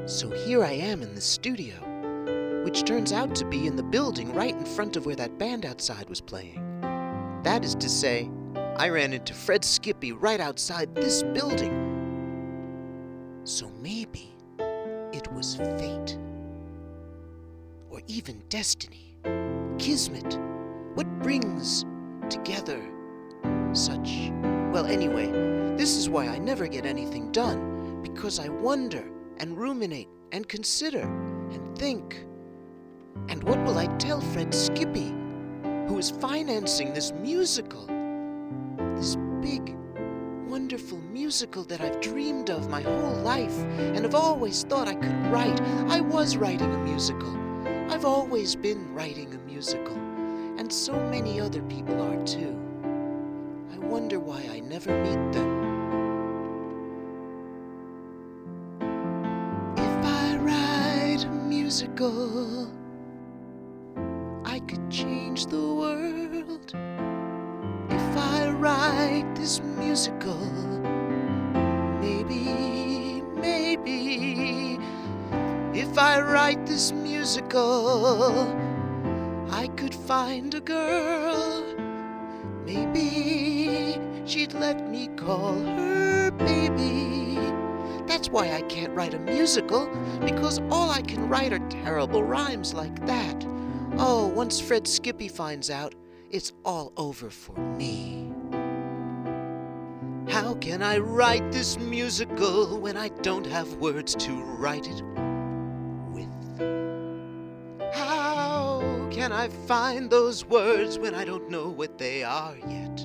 So here I am in the studio, which turns out to be in the building right in front of where that band outside was playing. That is to say, I ran into Fred Skippy right outside this building. So maybe it was fate. Or even destiny. Kismet. What brings together such... Well, anyway, this is why I never get anything done, because I wonder and ruminate and consider and think. And what will I tell Fred Skippy, who is financing this musical? This big, wonderful musical that I've dreamed of my whole life and have always thought I could write. I was writing a musical. I've always been writing a musical. And so many other people are too. I wonder why I never meet them. If I write a musical, I could change the world. If I write this musical, maybe, if I write this musical, I could find a girl. Maybe she'd let me call her baby. That's why I can't write a musical, because all I can write are terrible rhymes like that. Oh, once Fred Skippy finds out, it's all over for me. How can I write this musical when I don't have words to write it with? How can I find those words when I don't know what they are yet?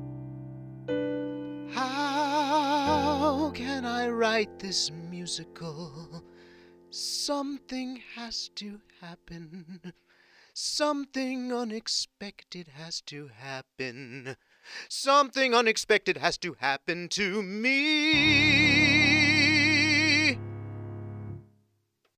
How can I write this musical? Something has to happen. Something unexpected has to happen. Something unexpected has to happen to me.